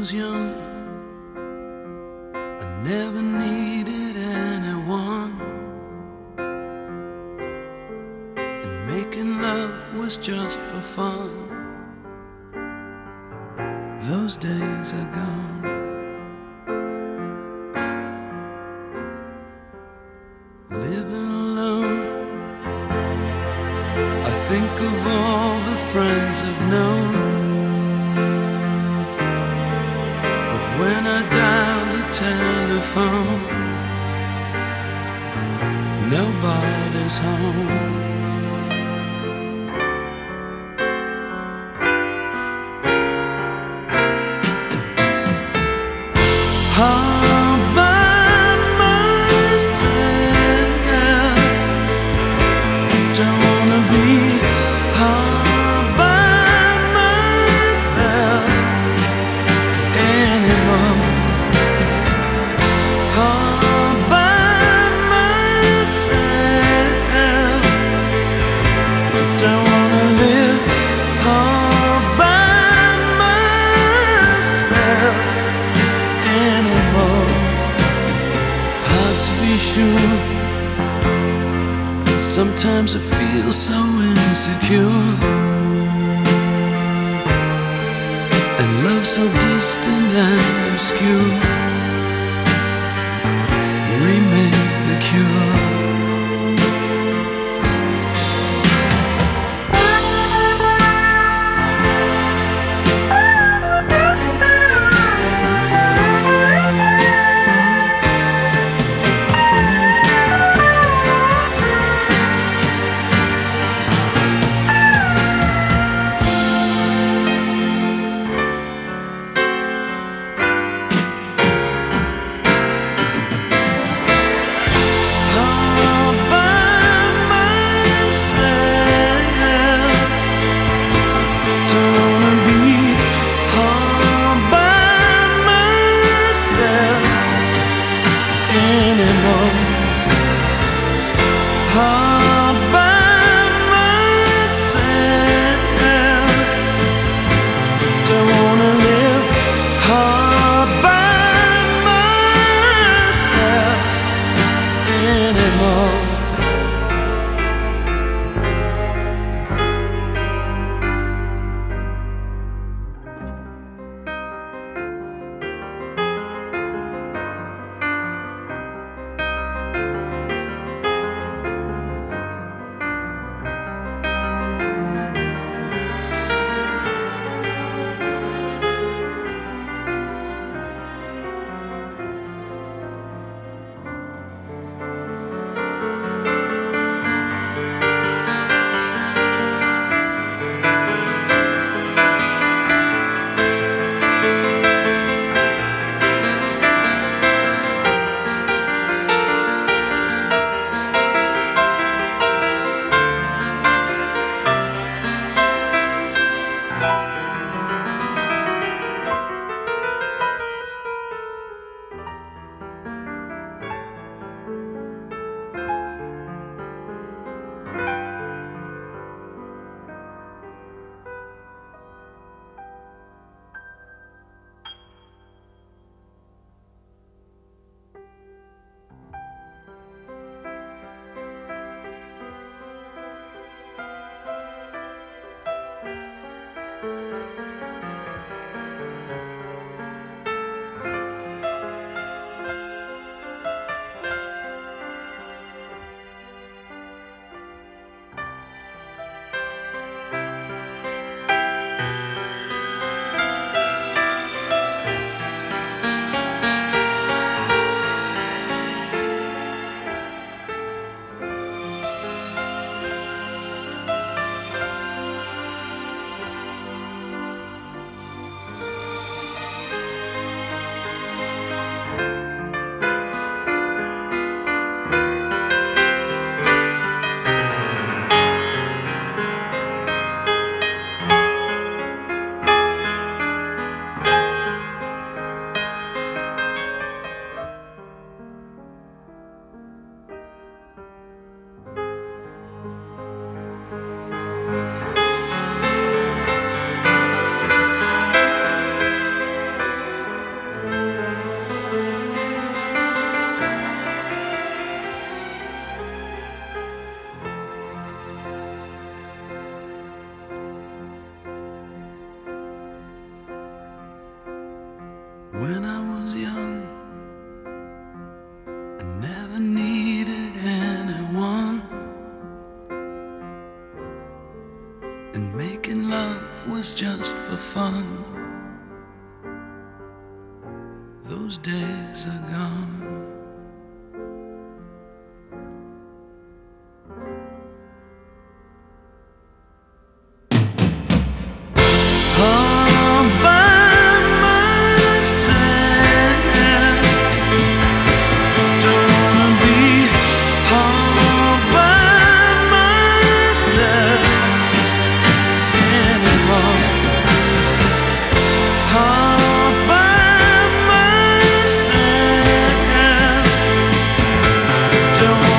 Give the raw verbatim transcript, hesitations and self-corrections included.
was young, I never needed anyone, and making love was just for fun. Those days are gone. Living alone, I think of all the friends I've known, but when I dial the telephone, nobody's home. All by myself, don't wanna be all by myself anymore. All by myself, don't wanna live all by myself anymore. Hard to be sure. Sometimes I feel so insecure, and love so distant and obscure remains the cure. All by myself, don't wanna live all by myself anymore. was just for fun. Those days are gone. All by myself, don't wanna be all by myself anymore. All by myself, don't